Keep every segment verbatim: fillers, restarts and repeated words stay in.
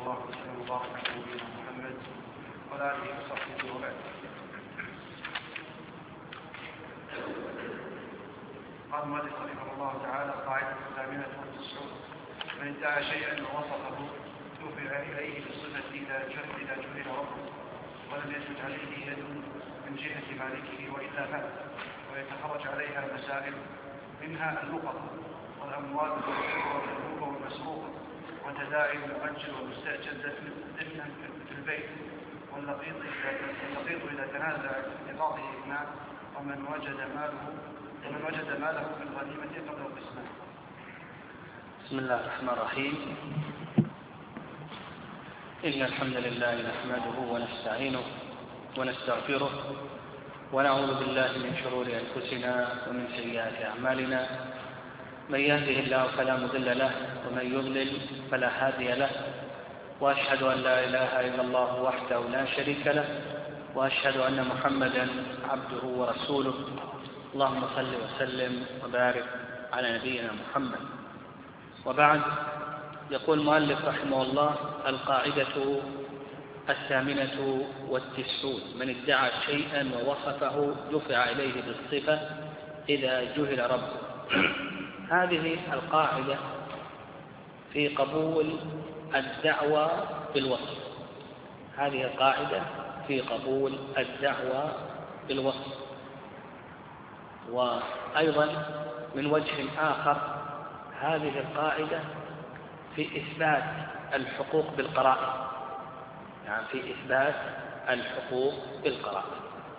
الله وسلم وبارك على نبينا محمد وعلى آله وصحبه وبعد. قال المؤلف رحمه الله تعالى: القاعدة الثامنة والتسعون: من ادعى شيئا ووصفه دفع إليه بالصفة إذا جهل ربه ولم يثبت عليه يد من جهة مالكه وإلا فات، ويتخرج عليها مسائل منها اللقطة والأموال والمنهوبة والمسروقة وتداعي المؤجر والمستأجر دفنا في البيت واللقيط إذا تنازع في قضاء المال ومن وجد ماله ومن وجد ماله في الغنيمة قبل القسمة. بسم الله الرحمن الرحيم. إن الحمد لله نحمده ونستعينه ونستغفره ونعوذ بالله من شرور أنفسنا ومن سيئات أعمالنا. من يهده الله فلا مضل له ومن يضلل فلا هادي له، وأشهد أن لا إله إلا الله وحده لا شريك له، وأشهد أن محمدا عبده ورسوله. اللهم صل وسلم وبارك على نبينا محمد. وبعد، يقول المؤلف رحمه الله: القاعدة الثامنة والتسعون: من ادعى شيئا ووصفه دفع إليه بالصفة إذا جهل ربه. هذه القاعدة في قبول الدعوى بالوصف. هذه القاعدة في قبول الدعوى بالوصف. وأيضا من وجه آخر هذه القاعدة في إثبات الحقوق بالقرائن، يعني في إثبات الحقوق بالقرائن.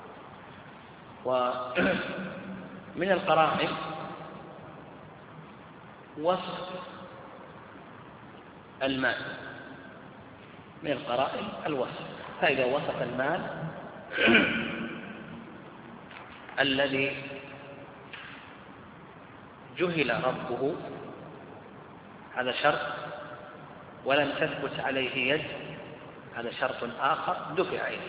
ومن القرائن وصف المال، من القرائن الوصف. فإذا وصف المال الذي جهل ربه، هذا شرط، ولم تثبت عليه يد، هذا شرط آخر، دفع إليه.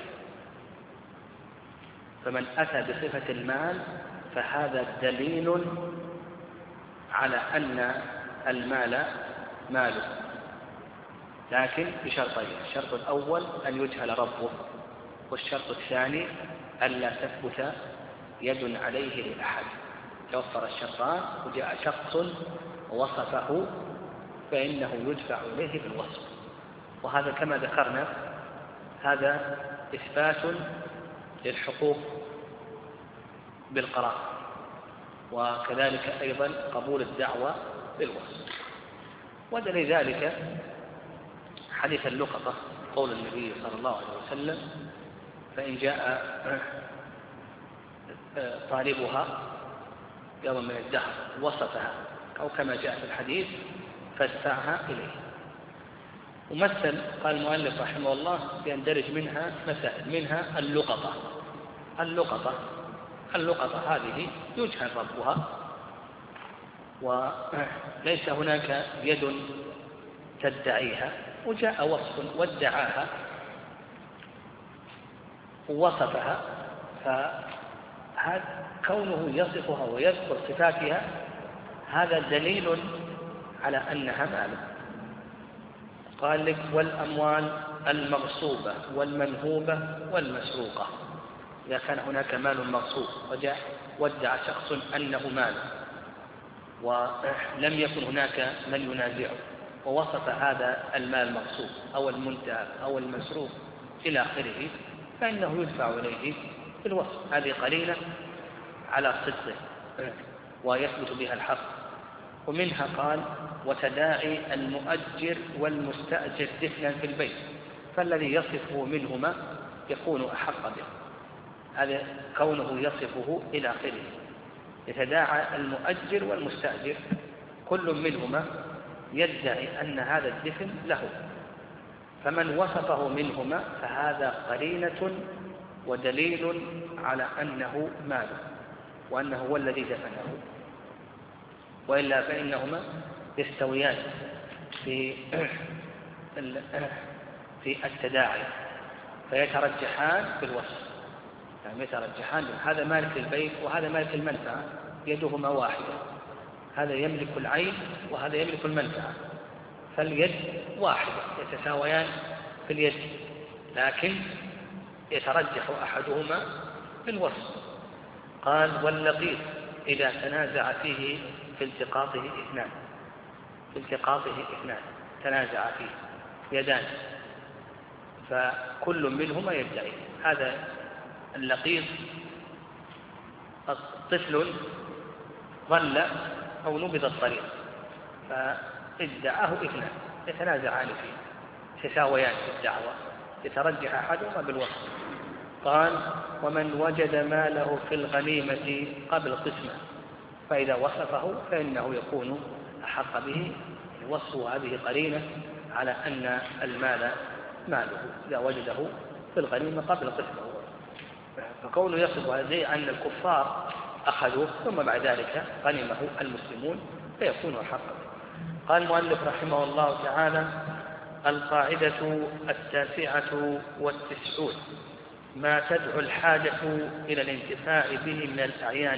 فمن أتى بصفة المال فهذا دليل على أن المال ماله، لكن بشرطين: الشرط الأول أن يجهل ربه، والشرط الثاني ألا تثبت يد عليه لأحد. توفر الشرطان وجاء شخص ووصفه فإنه يدفع إليه بالوصف. وهذا كما ذكرنا هذا إثبات للحقوق بالقرائن، وكذلك أيضا قبول الدعوة بالوصف. ودليل ذلك حديث اللقطة، قول النبي صلى الله عليه وسلم: فإن جاء طالبها يوم من الدهر وصفها، أو كما جاء في الحديث: فادفعها إليه. ومثل قال المؤلف رحمه الله يندرج منها مسائل، منها اللقطة. اللقطة اللقطة هذه يجهل ربها، وليس هناك يد تدعيها، وجاء وصف وادعاها ووصفها، فهذا كونه يصفها ويذكر صفاتها هذا دليل على أنها مال. قال لك: والأموال المغصوبة والمنهوبة والمسروقة. إذا كان هناك مال مغصوب وجاء وادعى شخص أنه مال ولم يكن هناك من ينازعه، ووصف هذا المال المغصوب أو المنتهب أو المسروق إلى آخره، فإنه يدفع إليه بالوصف. هذه قليلة على صدقه ويثبت بها الحق. ومنها قال: وتداعي المؤجر والمستأجر دفنا في البيت، فالذي يصفه منهما يكون أحق به. هذا كونه يصفه إلى آخره. يتداعى المؤجر والمستأجر، كل منهما يدعي أن هذا الدفن له، فمن وصفه منهما فهذا قرينة ودليل على أنه ماله، وأنه هو الذي دفنه. وإلا فإنهما يستويان في في التداعي، فيترجحان في الوصف، يعني يترجحان. هذا مالك البيت وهذا مالك المنفعة، يدهما واحدة، هذا يملك العين وهذا يملك المنفعة، فاليد واحدة، يتساويان في اليد، لكن يترجح أحدهما بالوصف. قال واللقيط إذا تنازع فيه في التقاطه اثنان، في التقاطه اثنان تنازع فيه يدان، فكل منهما يدعي. هذا اللقيط طفل ضل أو نبذ الطريق فادعاه اثنان يتنازعان فيه، يتساويان في الدعوة، يترجح أحدهما بالوصف. قال ومن وجد ماله في الغنيمة قبل قسمه فإذا وصفه فإنه يكون أحق به. وصفه هذه قرينة على أن المال ماله إذا وجده في الغنيمة قبل قسمه، فكونه يصف هذه أن الكفار أخذوه ثم بعد ذلك غنمه المسلمون فيكون أحق به. قال المؤلف رحمه الله تعالى القاعدة التاسعة والتسعون ما تدعو الحاجة إلى الانتفاع به من الأعيان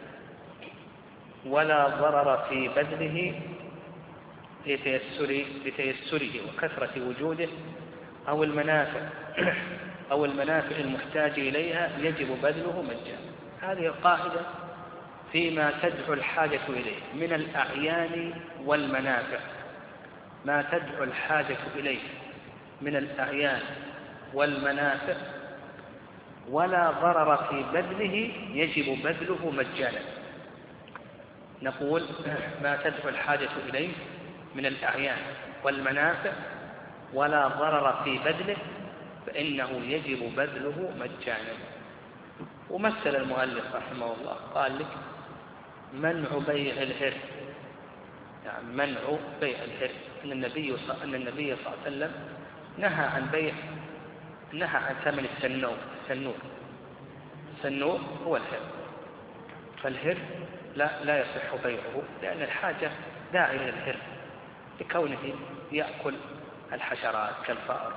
ولا ضرر في بذله لتيسر لتيسره وكثرة وجوده أو المنافع أو المنافع المحتاج إليها يجب بذله مجانا. هذه القاعدة فيما تدعو الحاجة إليه من الأعيان والمنافع، ما تدعو الحاجة إليه من الأعيان والمنافع ولا ضرر في بذله يجب بذله مجانا. نقول ما تدعو الحاجة إليه من الأعيان والمنافع ولا ضرر في بذله فإنه يجب بذله مجانا. ومثل المؤلف رحمه الله قال لك منع بيع الهر، يعني منع بيع الهر، أن النبي أن النبي صلى الله عليه وسلم نهى عن بيع، نهى عن ثمن السنور. السنور السنور هو الهر، فالهر لا لا يصح بيعه لأن الحاجة داعية إلى الهر لكونه يأكل الحشرات كالفأر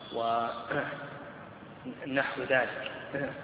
ونحو ذلك.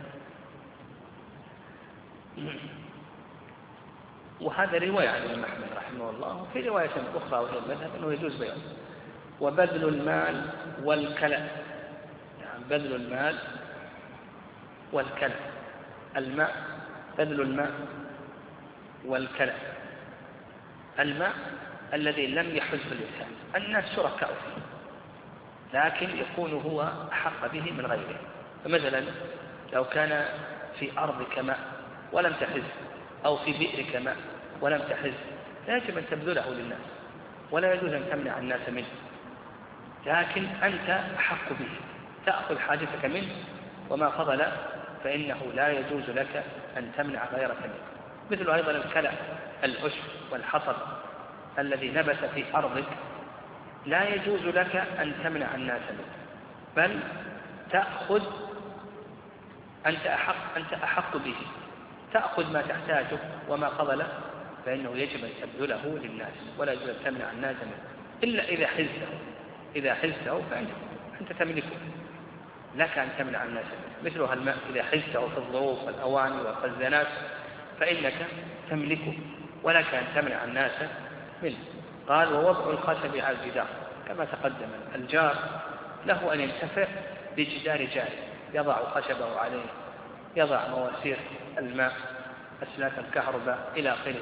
وهذا رواية عن الإمام أحمد رحمه الله، وفي رواية أخرى وهي المذهب أنه يجوز بيعه. وبذل المال والكلى، يعني بذل المال والكلى، الماء بذل الماء والكلى، الماء الذي لم يحز الإنسان، الناس شركاء فيه لكن يكون هو أحق به من غيره. فمثلا لو كان في أرضك ماء ولم تحز، أو في بئرك ماء ولم تحز، لا يجب أن تبذله للناس ولا يجوز أن تمنع الناس منه، لكن أنت أحق به، تأخذ حاجتك منه وما فضل فإنه لا يجوز لك أن تمنع غيرك منه. مثل أيضا الكلى، العشب والحصد الذي نبت في أرضك لا يجوز لك أن تمنع الناس منه، بل تأخذ، أنت أحق, أنت أحق به، تأخذ ما تحتاجه وما فضل فإنه يجب أن تبذله للناس ولا يجب أن تمنع الناس منه إلا إذا حزته. إذا حزته فأنت أنت تملكه، لك أن تمنع الناس منه. مثلها الماء إذا حزته في الظروف والأواني والخزانات فإنك تملكه ولك أن تمنع الناس منه. قال ووضع الخشب على الجدار كما تقدم، الجار له أن ينتفع بجدار جاره، يضع خشبه عليه، يضع مواسير الماء، أسلاك الكهرباء إلى آخره،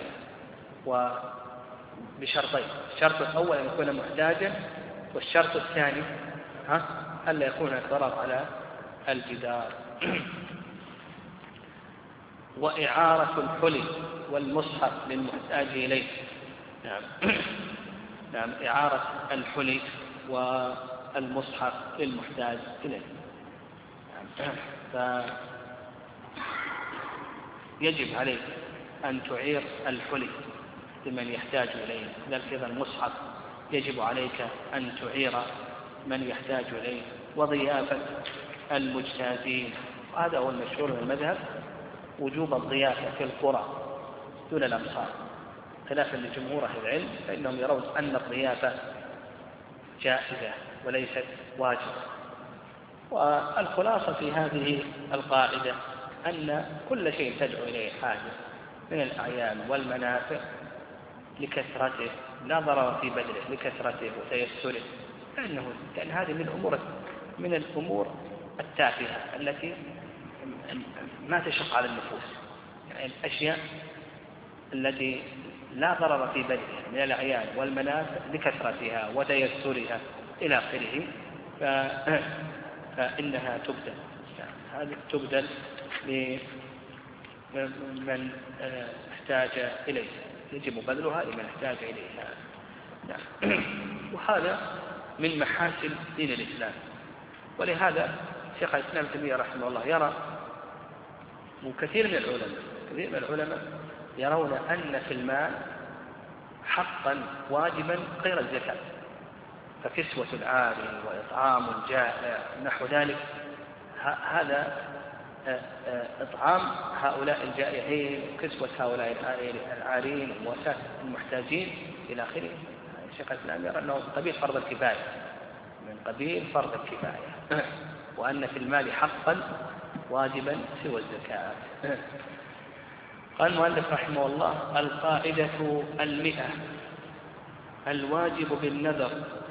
وبشرطين: الشرط الأول أن يكون محتاجا، والشرط الثاني ها ألا يكون الضرر على الجدار. وإعارة الحلي والمصحف للمحتاج إليه. نعم نعم إعارة الحلي والمصحف للمحتاج إليه. فيجب عليك أن تعير الحلي لمن يحتاج إليه، ذلك أيضا المصحف يجب عليك أن تعير من يحتاج إليه. وضيافة المجتازين، هذا هو المشهور من المذهب، وجوب الضيافة في القرى دون الأمصار، خلافا لجمهور أهل العلم فإنهم يرون أن الضيافة جائزة وليست واجبة. والخلاصة في هذه القاعدة أن كل شيء تدعو إليه حاجة من الأعيان والمنافع لكثرته لا ضرر في بدنه لكثرته وتيسره، لأنه لأن هذه من الأمور من الأمور التافهة التي ما تشق على النفوس، يعني الأشياء التي لا ضرر في بدنها من الأعيان والمنافع لكثرتها وتيسرها إلى آخره، فإنها تبدل، يعني هذه تبدل لمن احتاج إليها، يجب بذلها لمن احتاج إليها. وهذا من محاسن دين الإسلام. ولهذا شيخ الإسلام ابن تيمية رحمه الله يرى، وكثير من العلماء كثير من العلماء يرون أن في المال حقا واجبا غير الزكاة، فكسوة العاري وإطعام الجائع نحو ذلك، هذا إطعام هؤلاء الجائعين وكسوة هؤلاء العارين ووسائل المحتاجين إلى آخره. الشيخ الإسلام يرى أنه قبيل فرض الكفاية، من قبيل فرض الكفاية، وأن في المال حقا واجبا سوى الزكاة. قال المؤلف رحمه الله: القاعدة المئة: الواجب بالنذر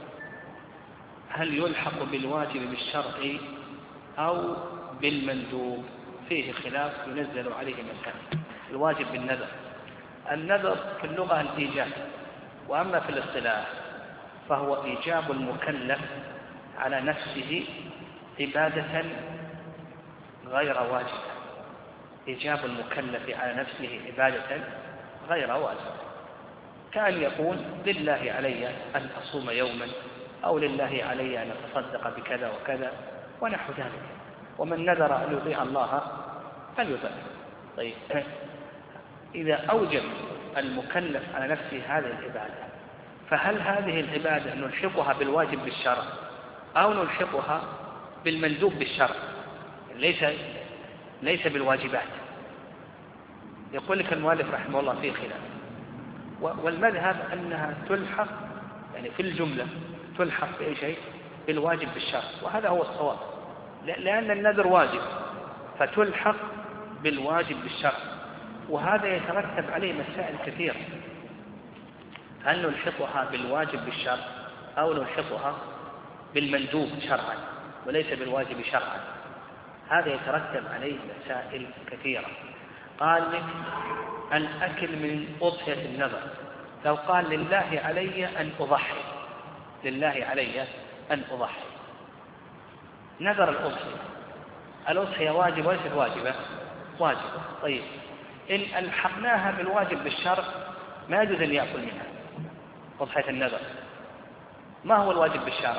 هل يلحق بالواجب بالشرع أو بالمندوب؟ فيه خلاف ينزل عليه مسائل. الواجب بالنذر، النذر في اللغة الإيجاب، وأما في الاصطلاح فهو إيجاب المكلف على نفسه عبادة غير واجبة، إيجاب المكلف على نفسه عبادة غير واجبة، كأن يقول لله علي أن أصوم يوما، أو لله علي أن أتصدق بكذا وكذا ونحو ذلك، ومن نذر أن يطيع الله فليطع. طيب، إذا أوجب المكلف على نفسه هذه العبادة، فهل هذه العبادة نلحقها بالواجب بالشرع أو نلحقها بالمندوب بالشرع؟ ليس ليس بالواجبات. يقول لك المؤلف رحمه الله فيه خلاف، والمذهب أنها تلحق يعني في الجملة تلحق بأي شيء بالواجب بالشرع، وهذا هو الصواب، لأن النذر واجب فتلحق بالواجب بالشرع، وهذا يترتب عليه مسائل كثيرة. هل نلحقها بالواجب بالشرع أو نلحقها بالمندوب شرعا وليس بالواجب شرعا؟ هذا يترتب عليه مسائل كثيرة. قال لك الأكل من أضحية النذر، لو قال لله علي أن أضحي، لله علي أن أضحي، نذر الأضحية، الأضحية واجبة وليست واجبة؟ واجبة. طيب، إن ألحقناها بالواجب بالشرع ما يجوز أن يأكل منها أضحية النذر. ما هو الواجب بالشرع؟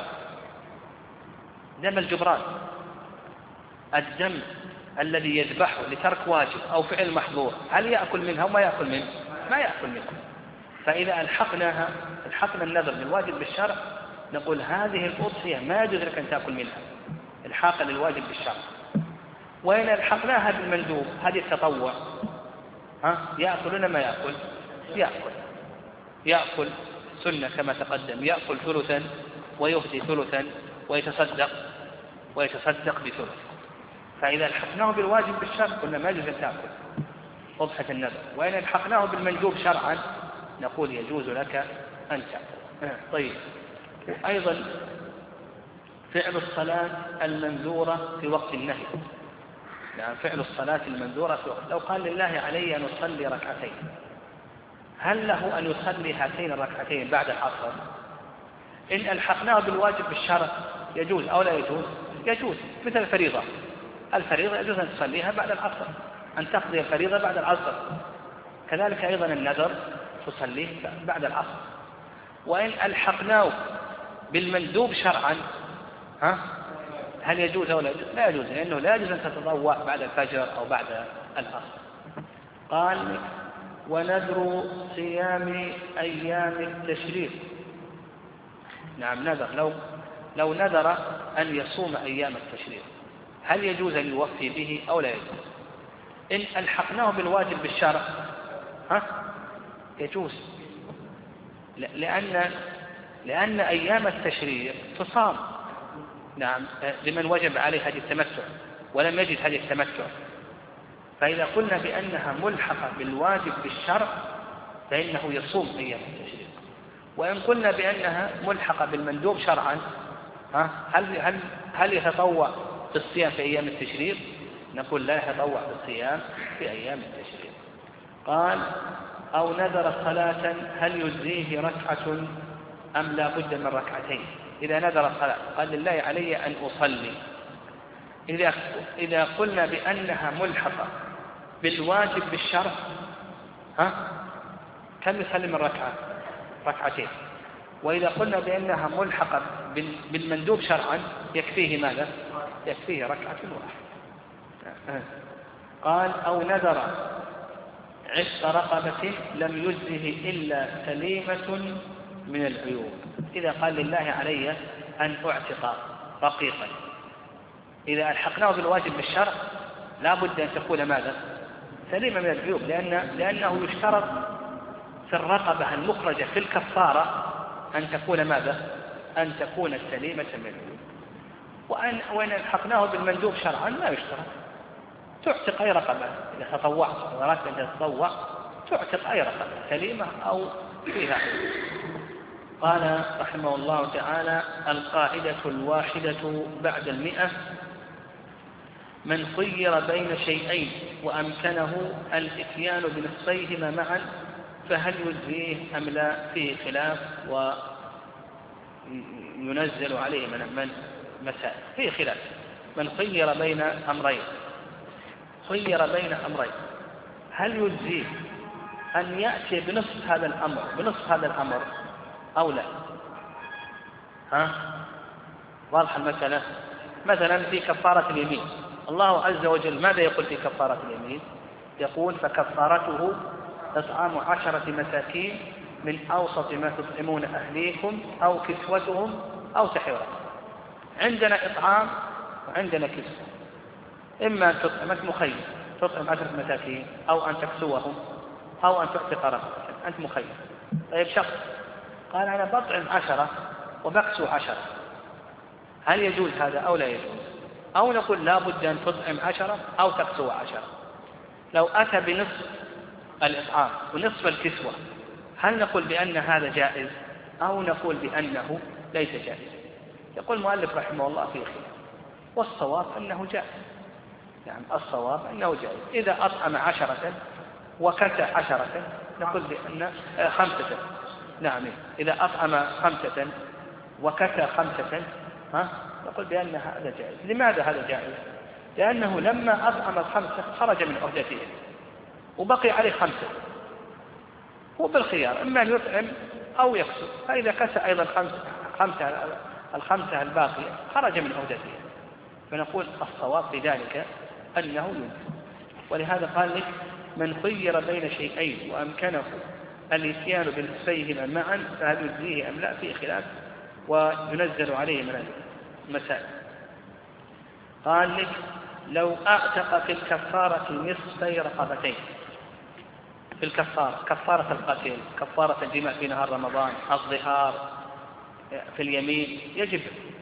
دم الجبران، الدم الذي يذبحه لترك واجب أو فعل محظور، هل يأكل منها وما يأكل منها؟ ما يأكل منها. فإذا ألحقناها الحقنا النذر بالواجب بالشرع نقول هذه الأضحية ما يجوز لك أن تأكل منها الحاقا للواجب بالشرع. وإن ألحقناها بالمندوب، هذه التطوع، ها يأكلون ما يأكل؟ يأكل يأكل سنة كما تقدم، يأكل ثلثا ويهدي ثلثا ويتصدق ويتصدق بثلث. فإذا الحقناه بالواجب بالشرع قلنا ما يجوز أن تأكل أضحية النذر، وإن الحقناه بالمندوب شرعا نقول يجوز لك أن تأكل. طيب، وأيضا فعل الصلاة المنذورة في وقت النهي، يعني فعل الصلاة المنذورة في وقت، لو قال لله علي أن أصلي ركعتين، هل له أن يصلي هاتين الركعتين بعد العصر؟ إن ألحقناه بالواجب بالشرع يجوز أو لا يجوز؟ يجوز، مثل الفريضة، الفريضة يجوز أن تصليها بعد العصر، أن تقضي الفريضة بعد العصر، كذلك أيضا النذر تصليه بعد العصر. وإن ألحقناه بالمندوب شرعا، ها هل يجوز أو لا يجوز؟ لا يجوز، لأنه لا يجوز أن تتطوع بعد الفجر أو بعد العصر. قال ونذر صيام أيام التشريق، نعم نذر، لو لو نذر أن يصوم أيام التشريق هل يجوز أن يوفي به أو لا يجوز؟ إن ألحقناه بالواجب بالشرع ها يجوز، لأن لأن أيام التشريق تصام، نعم، لمن وجب عليه هذه التمتع ولم يجد هذه التمتع. فإذا قلنا بأنها ملحقة بالواجب بالشرع فإنه يصوم أيام التشريق. وإن قلنا بأنها ملحقة بالمندوب شرعا، ها هل هل هل يتطوع بالصيام في أيام التشريق؟ نقول لا يتطوع بالصيام في أيام التشريق. قال أو نذر صلاة هل يجزيه ركعة أم لا بد من ركعتين؟ إذا نذر الصلاة قال لله علي أن أصلي، إذا إذا قلنا بأنها ملحقة بالواجب بالشرع، ها كم يصلي من ركعة؟ ركعتين. وإذا قلنا بأنها ملحقة بالمندوب شرعا يكفيه ماذا؟ يكفيه ركعة واحدة. قال أو نذر عشق رقبة لم يجزه إلا سليمة من العيوب. إذا قال لله علي أن أعتق رقيقا، إذا ألحقناه بالواجب بالشرع لا بد أن تكون ماذا؟ سليمة من العيوب، لأن لأنه يشترط في الرقبة المخرجة في الكفارة أن تكون ماذا؟ أن تكون سليمة من العيوب. وأن وإن ألحقناه بالمندوب شرعا لا يشترط، تعتق أي رقبة إذا تطوعت وأردت أن تتطوع تعتق أي رقبة سليمة أو فيها عيوب. قال رحمه الله تعالى القاعدة الواحدة بعد المئة: من خير بين شيئين وأمكنه الإتيان بنصفيهما معا فهل يجزيه أم لا؟ فيه خلاف وينزل عليه من من مسائل، فيه خلاف. من خير بين أمرين، خير بين أمرين هل يجزيه أن يأتي بنصف هذا الأمر بنصف هذا الأمر أو لا؟ ها واضح المسألة؟ مثلا في كفارة اليمين الله عز وجل ماذا يقول في كفارة اليمين؟ يقول فكفارته إطعام عشرة مساكين من أوسط ما تطعمون أهليكم أو كسوتهم أو تحرير رقبة. عندنا إطعام وعندنا كسوة، إما أن تطعم أنت مخير تطعم عشرة مساكين أو أن تكسوهم أو أن تعتق رقبة، أنت مخير. طيب شخص قال أنا بطعم عشرة وبكسو عشرة، هل يجوز هذا أو لا يجوز؟ أو نقول لا بد أن تطعم عشرة أو تكسو عشرة. لو أتى بنصف الإطعام ونصف الكسوة هل نقول بأن هذا جائز أو نقول بأنه ليس جائز؟ يقول المؤلف رحمه الله فيه خلاف، والصواب أنه جائز. يعني الصواب أنه جائز. إذا أطعم عشرة وكسى عشرة نقول بأن خمسة، نعم إذا أطعم خمسة وكسى خمسة ها نقول بأن هذا جائز. لماذا هذا جائز؟ لأنه لما أطعم الخمسة خرج من عهدته وبقي عليه خمسة، هو بالخيار إما أن يطعم أو يكسو، فإذا كسى أيضا خمسة, خمسة الخمسة الباقية خرج من عهدته، فنقول الصواب في ذلك أنه ينفع. ولهذا قال لك من خير بين شيئين وأمكنه الاتيان بنصفيهما معا فهل يجزيه أم لا؟ فيه خلاف وينزل عليه من المسائل. قال لك لو أعتق في الكفارة نصفي رقبتين، في الكفارة كفارة القتل، كفارة الجماع في نهار رمضان، الظهار، في اليمين يجب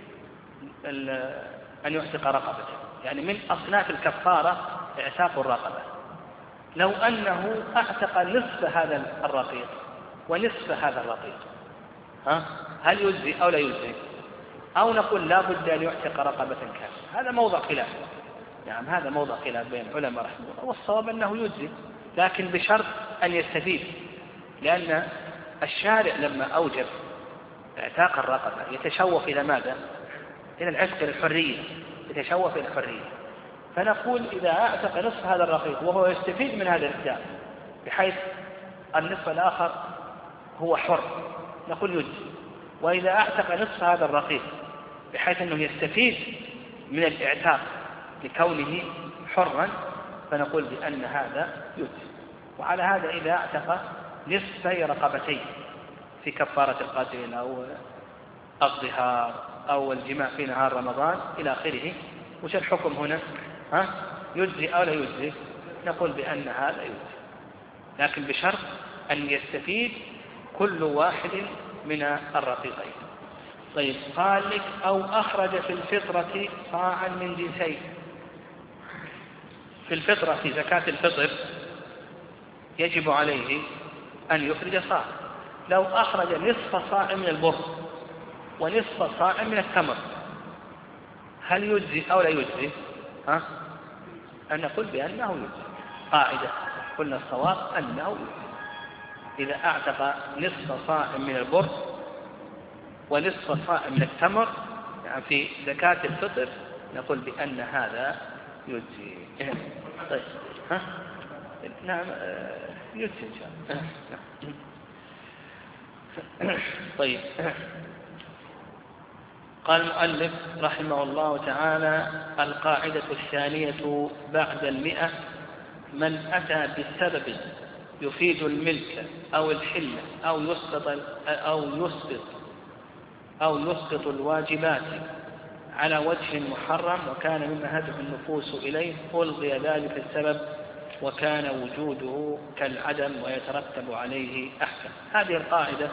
أن يعتق رقبته، يعني من أصناف الكفارة اعتاق الرقبة. لو أنه أعتق نصف هذا الرقيق ونصف هذا الرقيق ها هل يجزي أو لا يجزي؟ أو نقول لا بد أن يعتق رقبة كاملة؟ هذا موضع خلاف، يعني هذا موضع خلاف بين العلماء رحمه الله، والصواب أنه يجزي لكن بشرط أن يستفيد، لأن الشارع لما أوجب اعتاق الرقبة يتشوف إلى ماذا؟ إلى العتق الحرية، يتشوف إلى الحرية. فنقول إذا أعتق نصف هذا الرقيق وهو يستفيد من هذا الإعتاق بحيث النصف الآخر هو حر نقول يجزي، وإذا أعتق نصف هذا الرقيق بحيث أنه يستفيد من الإعتاق لكونه حرا فنقول بأن هذا يجزي. وعلى هذا إذا اعتق نصفي رقبتين في كفارة القاتل أو الظهار أو الجماع في نهار رمضان إلى آخره، وش الحكم هنا؟ ها؟ يجزي أو لا يجزي؟ نقول بأن هذا يجزي، لكن بشرط أن يستفيد كل واحد من الرقيقين. طيب قال لك أو أخرج في الفطرة صاعا من جنسين. في الفطرة في زكاة الفطر يجب عليه أن يخرج صاع، لو أخرج نصف صاع من البر ونصف صاع من التمر هل يجزي أو لا يجزي؟ ها؟ أن نقول بأنه يجزي. قاعدة قلنا الصواب أنه يجزي. إذا أعتق نصف صاع من البر ونصف صاع من التمر يعني في زكاة الفطر نقول بأن هذا يجزي. طيب ها؟ نعم يجزي إن شاء الله. طيب قال المؤلف رحمه الله تعالى: القاعدة الثانية بعد المئة: من أتى بسبب يفيد الملك أو الحلة أو يسقط أو يسقط أو يسقط الواجبات على وجه محرم وكان مما هدف النفوس إليه ألغي ذلك السبب وكان وجوده كالعدم ويترتب عليه أحكام. هذه القاعدة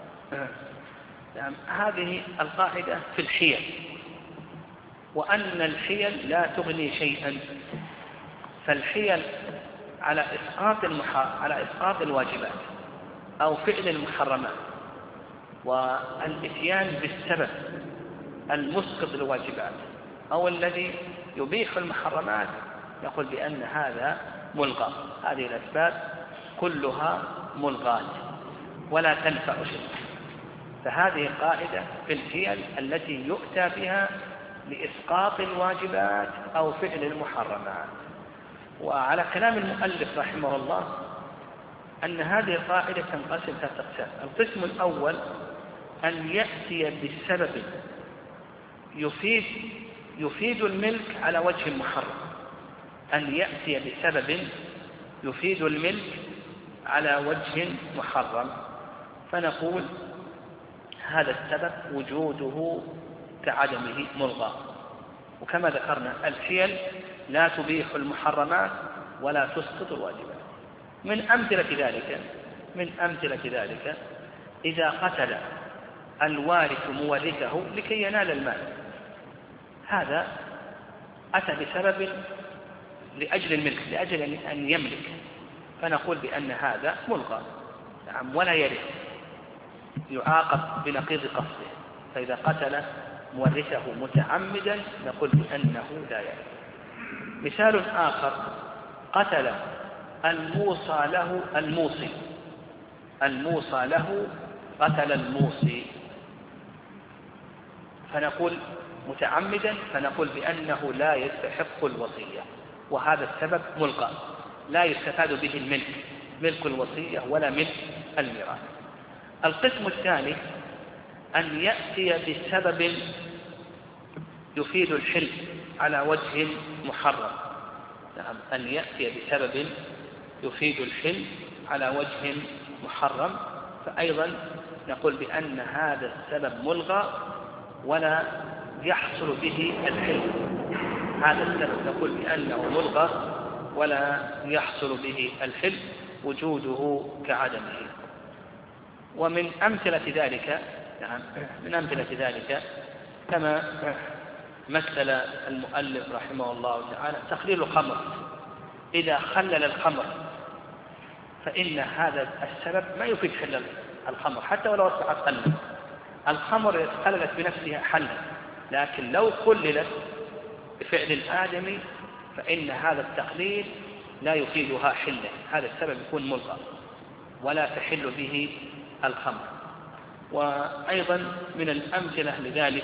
هذه القاعدة في الحيل، وأن الحيل لا تغني شيئا. فالحيل على إسقاط على إسقاط الواجبات أو فعل المحرمات والإتيان بالسبب المسقط للواجبات أو الذي يبيح المحرمات نقول بأن هذا ملغى. هذه الأسباب كلها ملغاة ولا تنفع شيء. فهذه القاعدة في الحيل التي يؤتى بها لإسقاط الواجبات أو فعل المحرمات. وعلى كلام المؤلف رحمه الله أن هذه القاعدة تنقسم ثلاثة أقسام. القسم الأول أن يأتي بسبب يفيد يفيد الملك على وجه محرم. أن يأتي بسبب يفيد الملك على وجه محرم فنقول هذا السبب وجوده كعدمه ملغى. وكما ذكرنا الحيل لا تبيح المحرمات ولا تسقط الواجبات. من أمثلة ذلك من أمثلة ذلك إذا قتل الوارث مورثه لكي ينال المال، هذا أتى بسبب لأجل الملك، لأجل أن يملك، فنقول بأن هذا ملغى نعم ولا يرث، يعاقب بنقيض قصده. فإذا قتل مورثه متعمدا نقول بأنه لا يرث. مثال آخر: قتل الموصى له الموصي الموصى له قتل الموصي فنقول متعمدا فنقول بأنه لا يستحق الوصية، وهذا السبب ملغى لا يستفاد به الملك ملك الوصية ولا ملك الميراث. القسم الثاني أن يأتي بسبب يفيد الحل على وجه محرم. نعم أن يأتي بسبب يفيد الحل على وجه محرم فأيضا نقول بأن هذا السبب ملغى ولا يحصل به الحل. هذا السبب نقول بأنه ملغى ولا يحصل به الحل وجوده كعدمه. ومن أمثلة ذلك نعم من أمثلة ذلك كما مثل المؤلف رحمه الله تعالى تخليل الخمر. إذا خلل الخمر فإن هذا السبب ما يفيد حل الخمر حتى ولو أصبحت خلا. الخمر خللت بنفسها حلا، لكن لو خللت بفعل الآدمي فإن هذا التخليل لا يفيدها حلا، هذا السبب يكون ملغى ولا تحل به الخمر. وأيضا من الأمثلة لذلك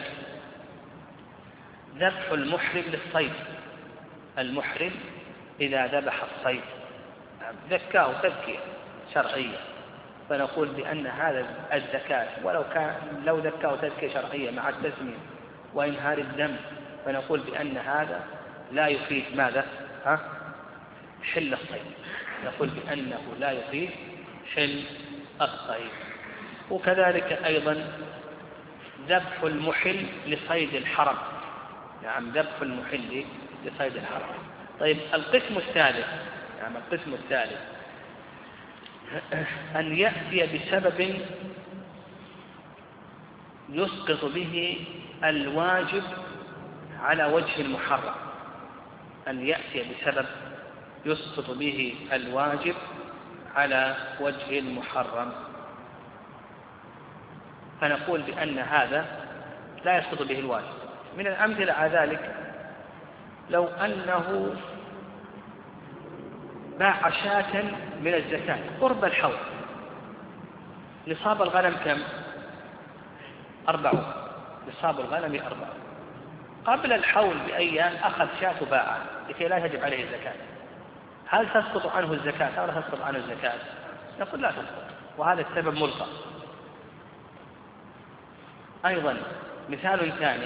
ذبح المحرم للصيد. المحرم إذا ذبح الصيد ذكاه تذكية شرعية فنقول بأن هذا الزكاة ولو كان لو ذكاه تذكية شرعية مع التسمية وإنهار الدم فنقول بأن هذا لا يفيد ماذا؟ ها؟ حل الصيد. نقول بأنه لا يفيد حل الصيد. وكذلك أيضا ذبح المحل لصيد الحرم. نعم ذبح المحل لصيد الحرم. طيب القسم الثالث نعم القسم الثالث أن يأتي بسبب يسقط به الواجب على وجه المحرم. أن يأتي بسبب يسقط به الواجب على وجه المحرم فنقول بأن هذا لا يسقط به الواجب. من الأمثلة على ذلك لو أنه باع شاة من الزكاة قرب الحول، نصاب الغنم كم؟ أربعون، نصاب الغنم أربعون. قبل الحول بأيام أخذ شاة باعها لكي لا تجب عليه الزكاة، هل تسقط عنه الزكاة أو لا تسقط عنه الزكاة؟ نقول لا تسقط، وهذا السبب ملقى. أيضا مثال ثاني،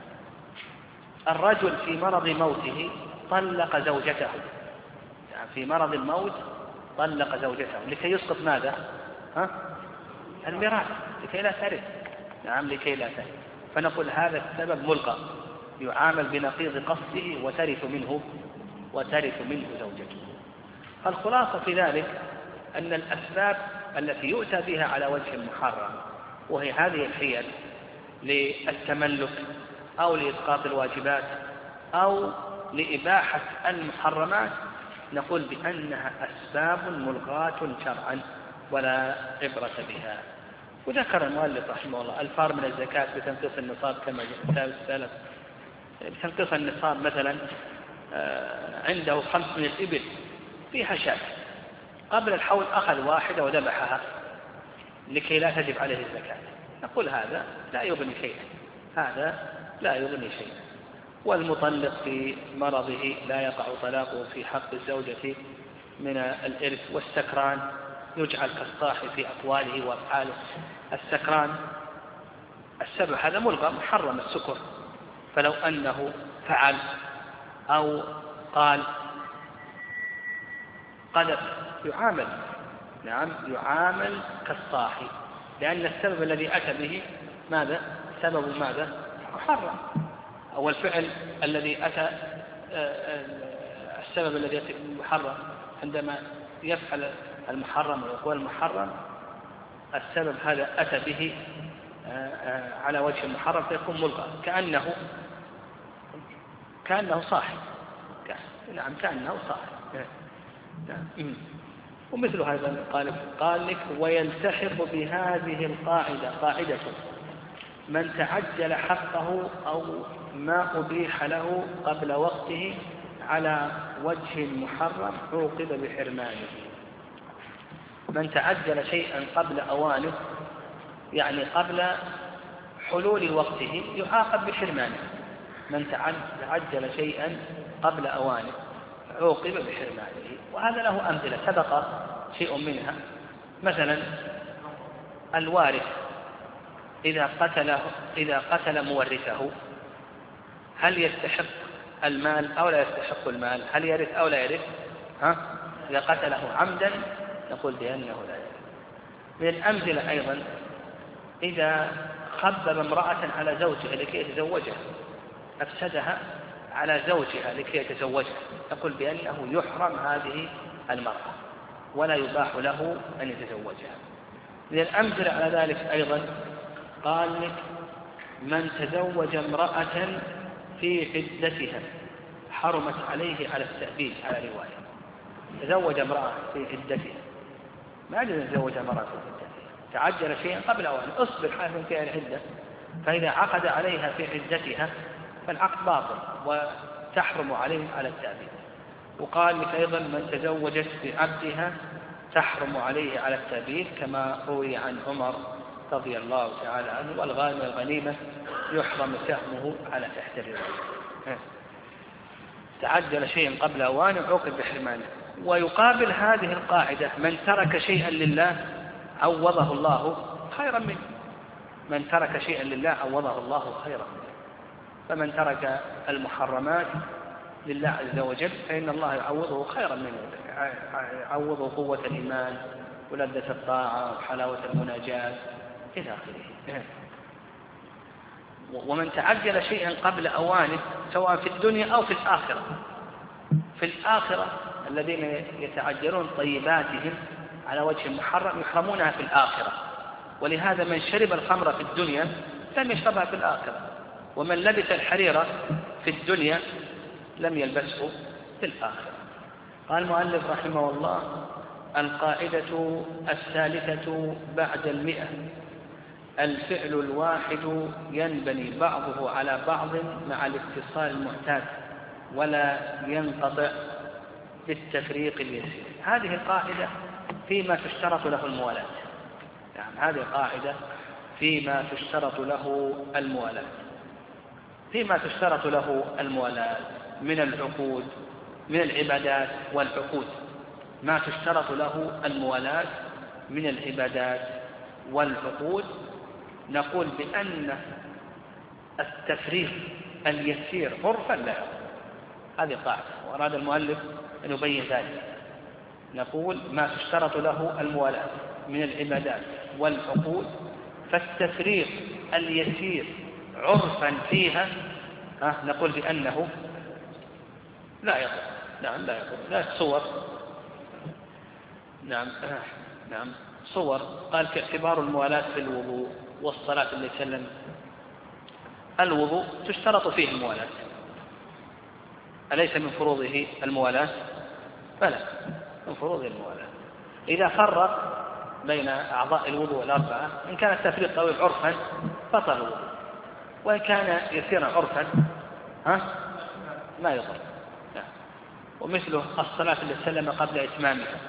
الرجل في مرض موته طلق زوجته، يعني في مرض الموت طلق زوجته لكي يسقط ماذا؟ ها؟ الميراث، لكي لا ترث. نعم، لكي لا ترث. فنقول هذا السبب ملقى، يعامل بنقيض قصده وترث منه وترث منه زوجته. فالخلاصة في ذلك أن الأسباب التي يؤتى بها على وجه محرم، وهي هذه الحيل للتملك أو لإسقاط الواجبات أو لإباحة المحرمات، نقول بأنها أسباب ملغاة شرعا ولا عبرة بها. وذكر المؤلف رحمه الله الفار من الزكاة بتنقيص النصاب كما جاء السلف، بتنقيص النصاب مثلا عنده خمسمائة إبل فيها شاة، قبل الحول أخذ واحدة وذبحها لكي لا تجب عليه الزكاة، نقول هذا لا يغني شيئا، هذا لا يغني شيئا. والمطلق في مرضه لا يقع طلاقه في حق الزوجة من الإرث. والسكران يجعل كالصاحي في أقواله وأفعاله. السكران السبب هذا ملغى محرم السكر، فلو أنه فعل أو قال قذف يعامل، نعم يعامل كالصاحي، لأن السبب الذي أتى به ماذا؟ سبب ماذا؟ محرم. أو الفعل الذي أتى السبب الذي أتى محرم، عندما يفعل المحرم ويقول المحرم السبب هذا أتى به على وجه المحرم فيكون ملغى، كأنه كأنه صاحي. نعم كأنه صاحي. نعم. ومثل هذا قال قال لك ويلتحق بهذه القاعدة قاعدة من تعجل حقه أو ما أبيح له قبل وقته على وجه محرم عوقب بحرمانه. من تعجل شيئا قبل أوانه، يعني قبل حلول وقته، يعاقب بحرمانه. من تعجل شيئا قبل أوانه عوقب بحرمانه. وهذا له أمثلة سبق شيء منها. مثلا الوارث إذا قتل إذا قتل مورثه هل يستحق المال أو لا يستحق المال؟ هل يرث أو لا يرث؟ ها؟ إذا قتله عمدا نقول بأنه لا يرث. من الأمثلة أيضا إذا خبب امرأة على زوجها لكي يتزوجها، أفسدها على زوجها لكي يتزوجها، نقول بأنه يحرم هذه المرأة ولا يباح له أن يتزوجها. من الأمثلة على ذلك أيضا قال لك من تزوج امرأة في عدتها حرمت عليه على التأبيد على رواية. تزوج امرأة في عدتها، ما يجوز أن يتزوج امرأة في عدتها، تعجل شيئا قبل أوان، أصبر حاكم فيها العدة، فإذا عقد عليها في عدتها فالعقد باطل وتحرم عليه على التأبيد. وقال لك أيضا من تزوجت بعبدها تحرم عليه على التأبيد كما روي عن عمر رضي الله تعالى عنه. والغانم الغنيمة يحرم سهمه على تحت الرواية. تعجل شيئا قبل أوانه عوقب بحرمانه. ويقابل هذه القاعدة من ترك شيئا لله عوضه الله خيرا منه. من ترك شيئا لله عوضه الله خيرا منه. فمن ترك المحرمات لله عز وجل فإن الله يعوضه خيرا منه، يعوضه قوة الإيمان ولذة الطاعة وحلاوة المناجاة إلى آخره. ومن تعجل شيئا قبل أوانه سواء في الدنيا أو في الآخرة، في الآخرة الذين يتعجلون طيباتهم على وجه محرم يحرمونها في الآخرة. ولهذا من شرب الخمر في الدنيا لم يشربها في الآخرة، ومن لبس الحرير في الدنيا لم يلبسه في الآخرة. قال المؤلف رحمه الله القاعدة الثالثة بعد المئة الفعل الواحد ينبني بعضه على بعض مع الاتصال المعتاد ولا ينقطع بالتفريق اليسير. هذه القاعدة فيما تشترط له الموالاة. يعني هذه القاعدة فيما تشترط له الموالاة فيما تشترط له الموالاة من العقود، من العبادات والعقود، ما تشترط له الموالاة من العبادات والعقود، نقول بأن التفريق اليسير عرفا لا يضر. هذه قاعدة، وأراد المؤلف أن يبين ذلك. نقول ما تشترط له الموالاة من العبادات والعقود، فالتفريق اليسير عرفا فيها نقول بأنه لا يضر. نعم لا يضر. لا صور نعم نعم صور قال كاعتبار الموالاة في الوضوء والصلاة اللي سلم. الوضوء تشترط فيه الموالاة، أليس من فروضه الموالاة؟ بلى من فروضه الموالاة. إذا فرق بين أعضاء الوضوء الأربعة، إن كان التفريق طويل عرفا بطل الوضوء، وإن كان يسيرا عرفا ها لا يضر. ومثله الصلاة اللي سلم قبل إتمامها،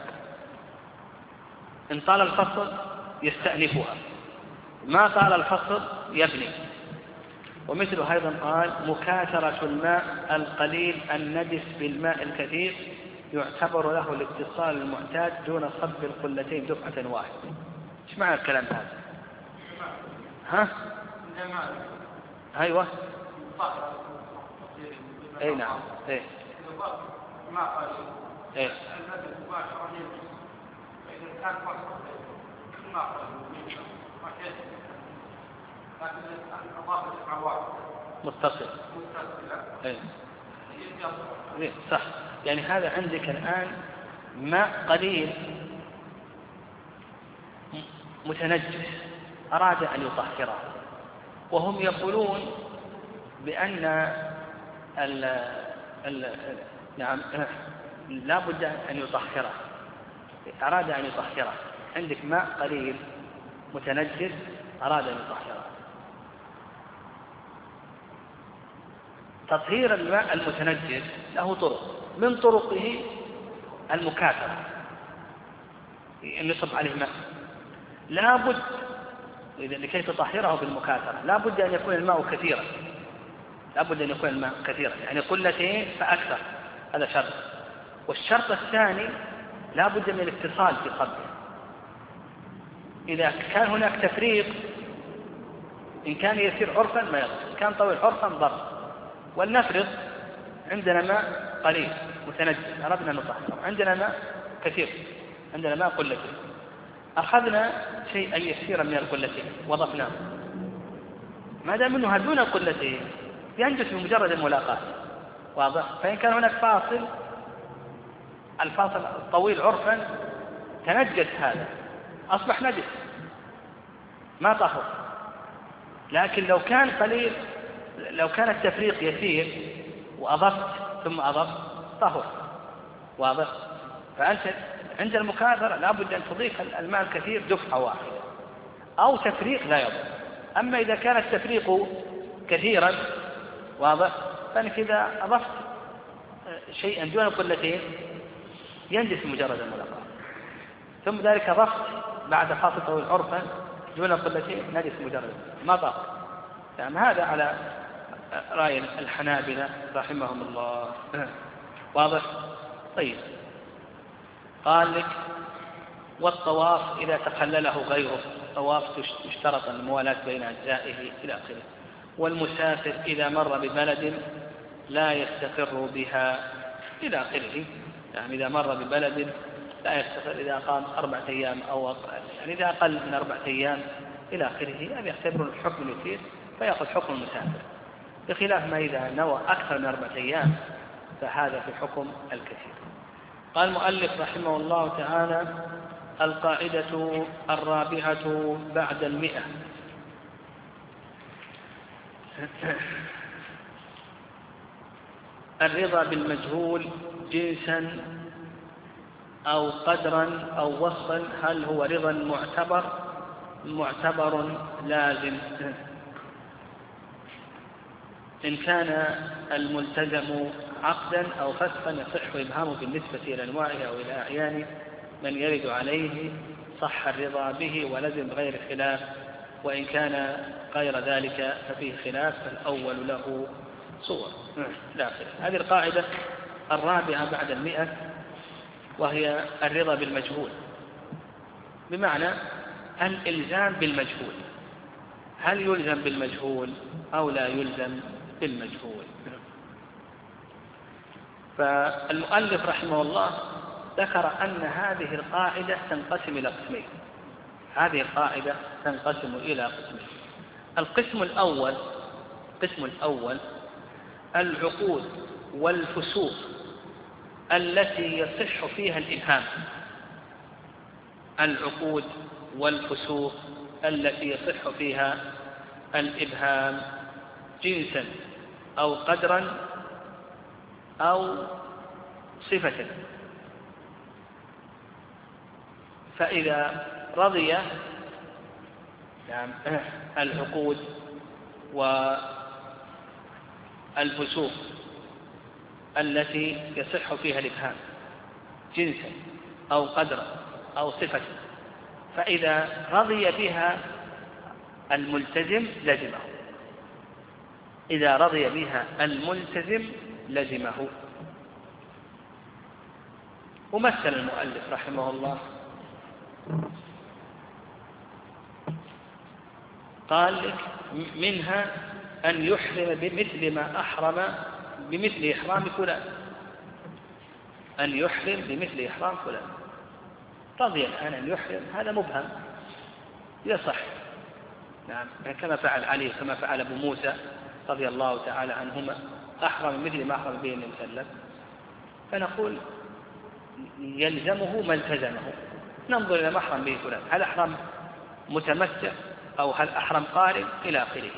إن طال الفصل يستأنفها، ما طال الفصل يبني. ومثله أيضا قال مكاثرة الماء القليل النجس بالماء الكثير يعتبر له الاتصال المعتاد دون صب القلتين دفعة واحدة. ايش معنى الكلام هذا؟ ها؟ ايوه اي نعم اي اي متصل اي صح. يعني هذا عندك الآن ماء قليل متنجس أراد أن يطهره، وهم يقولون بأن ال ال نعم لا بد أن يطهره، أراد أن يطهره. عندك ماء قليل متنجس أراد أن يطهره. تطهير الماء المتنجس له طرق، من طرقه المكاثرة، أن يصب عليه ماء. لا بد لكي تطهره بالمكاثرة لا بد أن يكون الماء كثيرا، لا بد أن يكون الماء كثيرا يعني قلتين فأكثر، هذا شرط. والشرط الثاني لا بد من الاتصال في صبه. إذا كان هناك تفريق، إن كان يسير عرفا ما يضر، إن كان طويل عرفا ضر. ولنفرض عندنا ماء قليل متنجس أردنا أن نطهره، عندنا ماء كثير، عندنا ماء قلتين، أخذنا شيئا يسيرا من القلتين وضفناه، ما دام أنه دون القلتين ينجس بمجرد الملاقاة، واضح؟ فإن كان هناك فاصل، الفاصل الطويل عرفا تنجس، هذا أصبح نجس ما طهر. لكن لو كان قليل، لو كان التفريق يسير وأضفت ثم أضفت طهر، واضح؟ فأنت عند المكاثرة لا بد أن تضيف الماء الكثير دفعة واحدة، أو تفريق لا يضر. أما إذا كان التفريق كثيرا، واضح، فأنك إذا أضفت شيئا دون القلتين ينجس مجرد الملاقاة، ثم ذلك أضفت بعد فاصل طويل عرفا دون القلتين نجس مجرد ما طهر. يعني هذا على رأي الحنابلة رحمهم الله، واضح؟ طيب، قال لك والطواف إذا تخلله غيره، الطواف يشترط الموالاة بين أجزائه إلى آخره. والمسافر إذا مر ببلد لا يستقر بها إلى آخره، يعني إذا مر ببلد لا يستقر، إذا قام أربعة أيام أو يعني إذا أقل من أربعة أيام إلى آخره، أن يعتبر الحكم اليسير فيأخذ حكم المسافر، بخلاف ما إذا نوى أكثر من أربعة أيام فهذا في حكم الكثير. قال المؤلف رحمه الله تعالى: القاعدة الرابعة بعد المئة: الرضا بالمجهول جنسا أو قدرا أو وصفا، هل هو رضا معتبر معتبر لازم إن كان الملتزم عقدا أو فسخا يصح إبهامه بالنسبة إلى أنواعه أو إلى أعيان من يرد عليه صح الرضا به ولزم غير خلاف، وإن كان غير ذلك ففيه خلاف فالأول له صور. لا خلاف. هذه القاعدة الرابعة بعد المئة وهي الرضا بالمجهول، بمعنى الإلزام بالمجهول، هل يلزم بالمجهول أو لا يلزم بالمجهول. فالمؤلف رحمه الله ذكر أن هذه القاعدة تنقسم إلى قسمين. هذه القاعدة تنقسم إلى قسمين. القسم الأول القسم الأول العقود والفسوق التي يصح فيها الإبهام. العقود والفسوق التي يصح فيها الإبهام جنسا أو قدرا أو صفة. فإذا رضي يعني العقود والفسوق التي يصح فيها الإبهام جنسا أو قدرا أو صفة، فإذا رضي بها الملتزم لزمه. إذا رضي بها الملتزم لزمه. ومثل المؤلف رحمه الله قال لك منها أن يحرم بمثل ما أحرم بمثل إحرام فلان، أن يحرم بمثل إحرام فلان. رضي الآن أن يحرم، هذا مبهم يصح، نعم، كما فعل علي كما فعل أبو موسى رضي الله تعالى عنهما، أحرم مثل ما أحرم به النبي صلى الله عليه وسلم، فنقول يلزمه ما التزمه. ننظر إلى ما أحرم به فلان، هل أحرم متمتع أو هل أحرم قارن إلى آخره،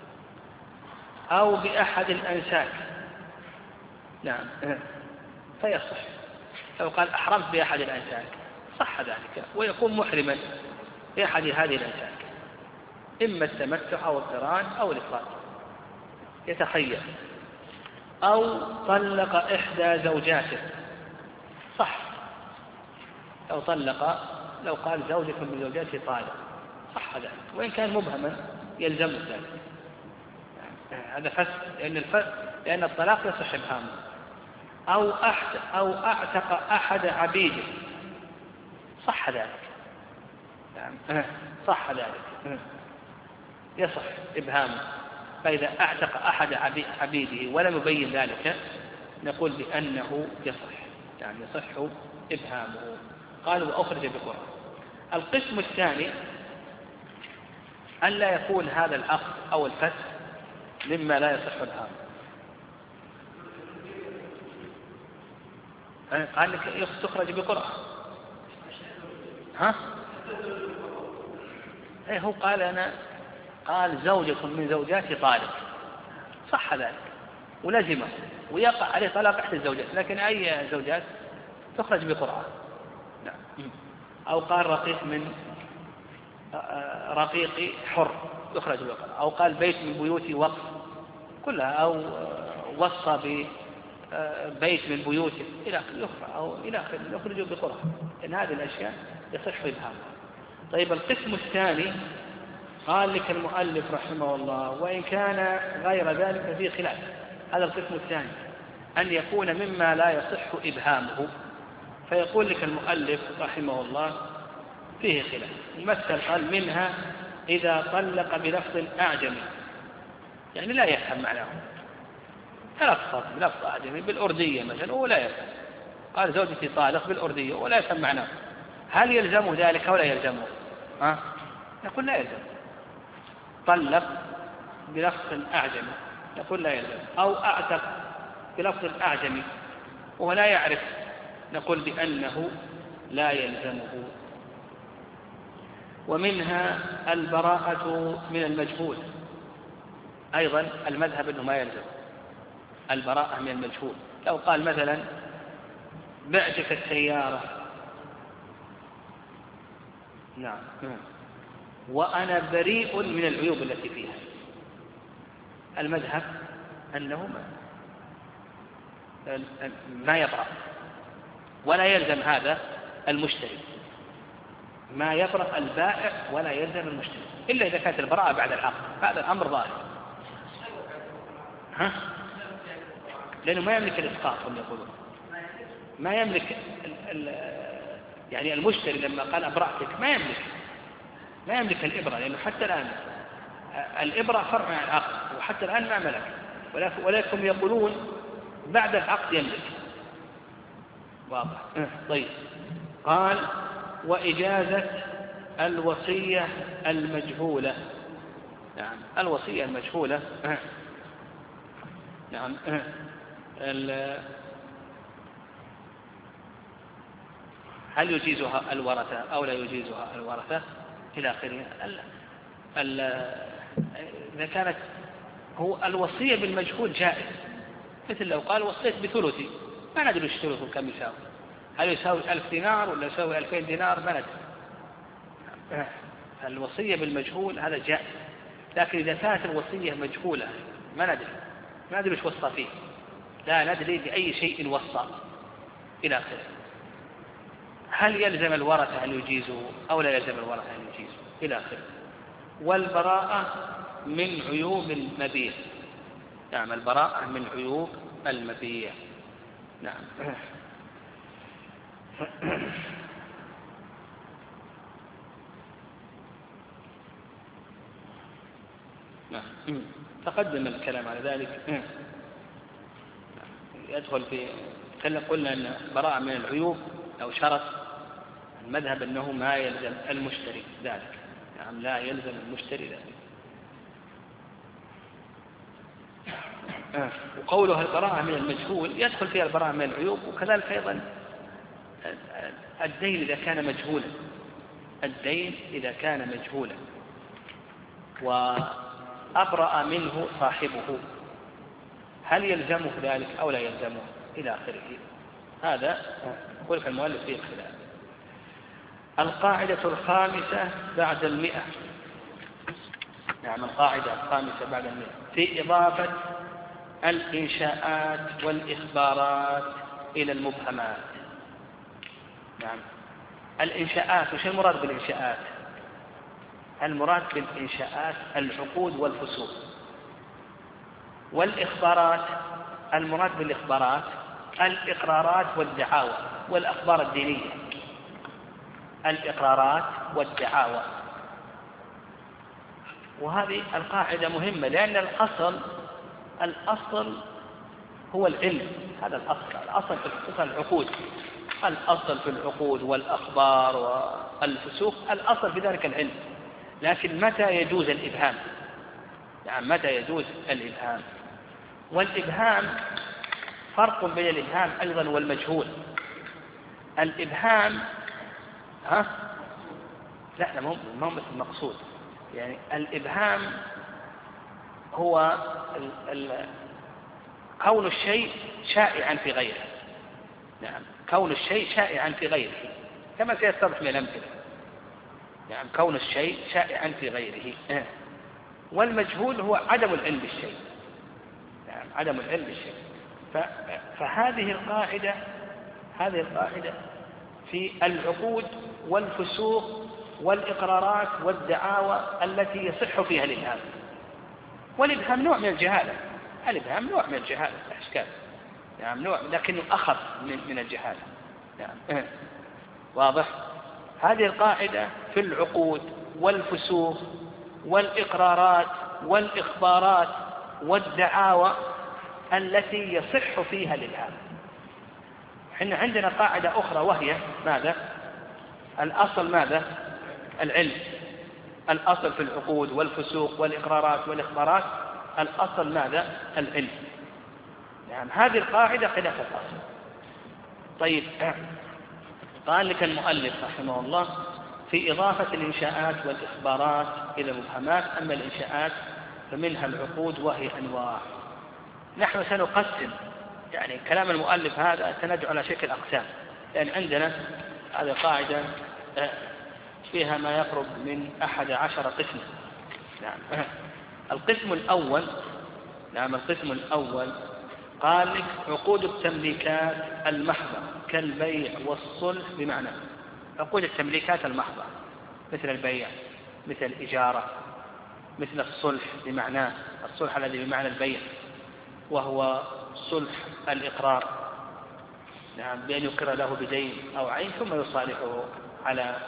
أو بأحد الأنساك، نعم، فيصح. لو قال أحرمت بأحد الأنساك صح ذلك، ويكون محرما بأحد هذه الأنساك، إما التمتع أو القران أو الإفراد، يتخير. أو طلق إحدى زوجاته صح. لو طلق لو قال زوجكم من زوجاتي طالق صح ذلك، وإن كان مبهما يلزم ذلك. هذا فسق، لأن الفسق لأن الطلاق يصح إبهامه. أو أحد أو أعتق أحد عبيده صح ذلك، صح ذلك، يصح إبهامه. فإذا أعتق أحد عبيده ولم يبين ذلك نقول بأنه يصح، يعني يصح إبهامه. قالوا وأخرج بقرآن. القسم الثاني أن لا يكون هذا العقد أو الفسخ مما لا يصح إبهامه. قال لك تخرج بقرآن، ها؟ إيه هو قال أنا قال زوجكم من زوجاتي طالق صح ذلك ولزمه ويقع عليه طلاق إحدى الزوجات، لكن أي زوجات تخرج بقرآن. نعم. أو قال رقيق من رقيقي حر يخرج بقرآن، أو قال بيت من بيوتي وقف كلها، أو وصى ببيت من بيوته إلى آخره أو إلى آخره يخرج بقرآن. إن هذه الأشياء يصح إبهامها. طيب القسم الثاني قال لك المؤلف رحمه الله وإن كان غير ذلك فيه خلاف. هذا القسم الثاني أن يكون مما لا يصح إبهامه، فيقول لك المؤلف رحمه الله فيه خلاف. المثل قال منها إذا طلق بلفظ أعجمي، يعني لا يفهم معناه، تلفظ بلفظ أعجمي بالأردية مثلا ولا يفهم، قال زوجتي طالق بالأردية ولا يفهم معناه، هل يلزمه ذلك أو لا يلزمه؟ ها؟ نقول لا يلزم. طلق بلفظ أعجمي نقول لا يلزم. أو أعتق بلفظ أعجمي وهو لا يعرف نقول بأنه لا يلزمه. ومنها البراءة من المجهول، أيضا المذهب أنه ما يلزم البراءة من المجهول. لو قال مثلا بعتك السيارة، نعم، وأنا بريء من العيوب التي فيها. المذهب أنه ما يبرأ ولا يلزم هذا المشتري، ما يبرأ البائع ولا يلزم المشتري إلا إذا كانت البراءة بعد العقد، هذا الأمر ظاهر. ها؟ لأنه ما يملك الإسقاط هم يقولون، ما يملك ال ال يعني المشتري لما قال أبرأتك ما يملك ما يملك الإبرة، لأنه حتى الآن الإبرة فرع عن العقد وحتى الآن ما ملك، ولكن يقولون بعد العقد يملك. واضح؟ طيب. قال وإجازة الوصية المجهولة. نعم الوصية المجهولة. نعم هل يجيزها الورثة أو لا يجيزها الورثة إلى آخره. إذا كانت هو الوصية بالمجهول جائز، مثل لو قال وصيت بثلثي ما ندري ايش ثلثه كم يساوي، هل يساوي ألف دينار ولا يساوي ألفين دينار ما ندري. الوصية بالمجهول هذا جائز، لكن إذا كانت الوصية مجهولة ما ندري ما ندري ايش وصى فيه، لا ندري بأي شيء وصى إلى آخره، هل يلزم الورثة أن يجيزوا أو لا يلزم الورثة أن يجيزوا إلى آخره. والبراءة من عيوب المبيع. نعم البراءة من عيوب المبيع. نعم. نعم تقدم الكلام على ذلك. يدخل في قلنا أن براءة من العيوب أو شرط المذهب أنه ما يلزم المشتري ذلك. نعم لا يلزم المشتري ذلك. وقولها البراءة من المجهول يدخل فيها البراءة من العيوب، وكذلك أيضا الدين إذا كان مجهولا، الدين إذا كان مجهولا وأبرأ منه صاحبه هل يلزمه ذلك أو لا يلزمه إلى آخره. هذا يقول في المؤلف فيه خلاف. القاعدة الخامسة بعد المئة. نعم القاعدة الخامسة بعد المئة في إضافة الإنشاءات والإخبارات إلى المبهمات. نعم الإنشاءات، وش المراد بالإنشاءات؟ المراد بالإنشاءات العقود والفسوق، والإخبارات المراد بالإخبارات الإقرارات والدعاوى والأخبار الدينية. الإقرارات والدعاوى. وهذه القاعدة مهمة لأن الأصل الأصل هو العلم. هذا الأصل الأصل في العقود، الأصل في العقود والأخبار والفسوق الأصل في ذلك العلم. لكن متى يجوز الإبهام؟ يعني متى يجوز الإبهام؟ والإبهام فرق بين الإبهام أيضا والمجهول. الإبهام ها لا لا مو مو مثل المقصود. يعني الإبهام هو ال ال كون الشيء شائعا في غيره. نعم كون الشيء شائعا في غيره كما سيتضح من الأمثلة. نعم كون الشيء شائعا في غيره. والمجهول هو عدم العلم بالشيء. نعم عدم العلم بالشيء. فهذه القاعدة هذه القاعدة في العقود والفسوق والإقرارات والدعاوى التي يصح فيها الإبهام. والإبهام نوع من الجهالة. الإبهام نوع من الجهالة الأشكال. نعم نوع لكنه أخف من, من الجهالة. نعم واضح. هذه القاعدة في العقود والفسوق والإقرارات والإخبارات والدعاوى التي يصح فيها الإبهام. حنا عندنا قاعدة أخرى وهي ماذا؟ الأصل ماذا؟ العلم. الأصل في العقود والفسوق والإقرارات والإخبارات الأصل ماذا؟ العلم. يعني هذه القاعدة خلاف الأصل. طيب قال لك المؤلف رحمه الله في إضافة الإنشاءات والإخبارات إلى المبهمات. أما الإنشاءات فمنها العقود وهي أنواع. نحن سنقسم يعني كلام المؤلف هذا سنجعل على شكل أقسام، لأن يعني عندنا هذه قاعدة فيها ما يقرب من أحد عشر قسما. نعم. القسم الأول نعم القسم الأول قال لك عقود التمليكات المحضة كالبيع والصلح بمعنى عقود التمليكات المحضة مثل البيع مثل الإجارة مثل الصلح بمعنى الصلح الذي بمعنى البيع وهو صلح الإقرار، نعم، بأن يقر له بدين أو عين ثم يصالحه على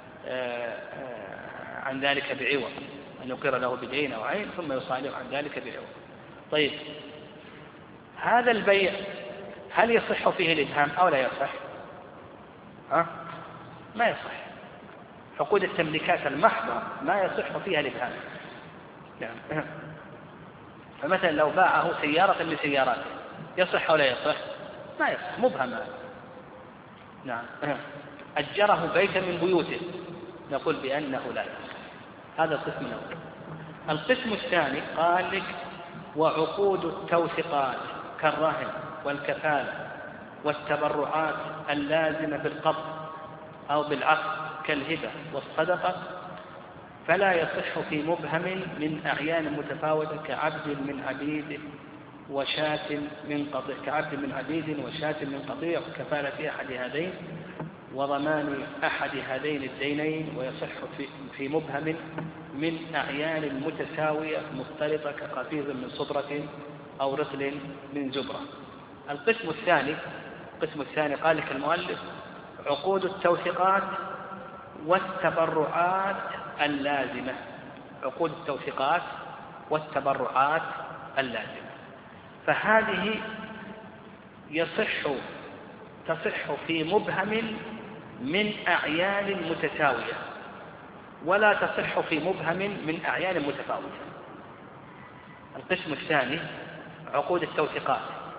عن ذلك بعوض، أن يقر له بدين أو عين ثم يصالح عن ذلك بعوض. طيب هذا البيع هل يصح فيه الإبهام أو لا يصح؟ أه؟ ما يصح. عقود التمليكات المحضة ما يصح فيها الإبهام. نعم. فمثلا لو باعه سيارة من سياراته يصح أو لا يصح؟ ما يصح، مبهم. نعم. أجره بيتا من بيوته نقول بأنه لا يصح. هذا القسم الأول. القسم الثاني قال لك وعقود التوثيقات كالرهن والكفالة والتبرعات اللازمة بالقبض أو بالعقد كالهبة والصدقة فلا يصح في مبهم من أعيان متفاوتة كعبد من عبيد وشاة من قطيع كعبد من عبيد وشاة من قطيع وكفالة أحد هذين وضمان أحد هذين الدينين. ويصح في, في مبهم من أعيان متساوية مختلطة كقفيز من صبرة أو رطل من زبرة. القسم الثاني القسم الثاني قال لك المؤلف عقود التوثيقات والتبرعات اللازمة. عقود التوثيقات والتبرعات اللازمة فهذه يصح تصح في مبهم من أعيان متساوية ولا تصح في مبهم من أعيان متفاوتة. القسم الثاني عقود التوثيقات